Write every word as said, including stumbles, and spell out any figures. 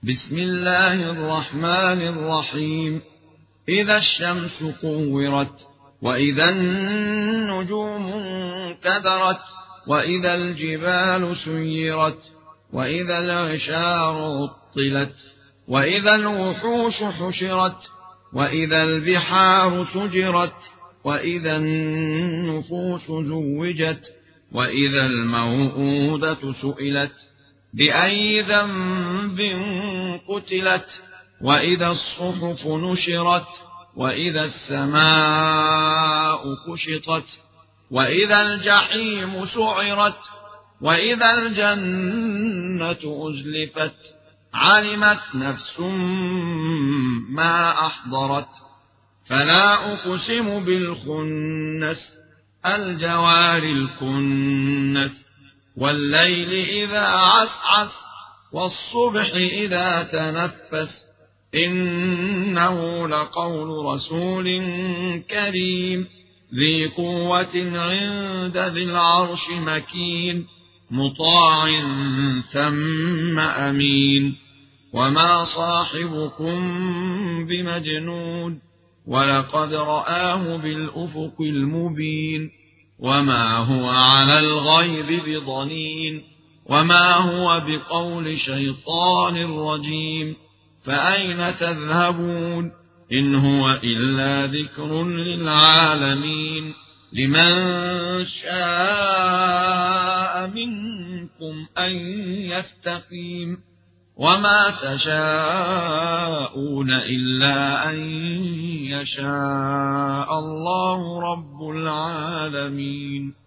بسم الله الرحمن الرحيم. إذا الشمس كورت، وإذا النجوم انكدرت، وإذا الجبال سيرت، وإذا العشار عطلت، وإذا الوحوش حشرت، وإذا البحار سجرت، وإذا النفوس زوجت، وإذا الموءودة سئلت بأي ذنب قتلت، وإذا الصحف نشرت، وإذا السماء كشطت، وإذا الجحيم سعرت، وإذا الجنة أزلفت، علمت نفس ما أحضرت. فلا أقسم بالخنس، الجوار الكنس، والليل إذا عسعس، والصبح إذا تنفس، إنه لقول رسول كريم ذي قوة عند ذي العرش مكين، مطاع ثم أمين. وما صاحبكم بمجنون، ولقد رآه بالأفق المبين. وما هو على الغيب بضنين، وما هو بقول شيطان رجيم. فأين تذهبون؟ إن هو إلا ذكر للعالمين. لمن شاء منكم أن يستقيم، وما تشاءون إلا أن يشاء الله رب العالمين.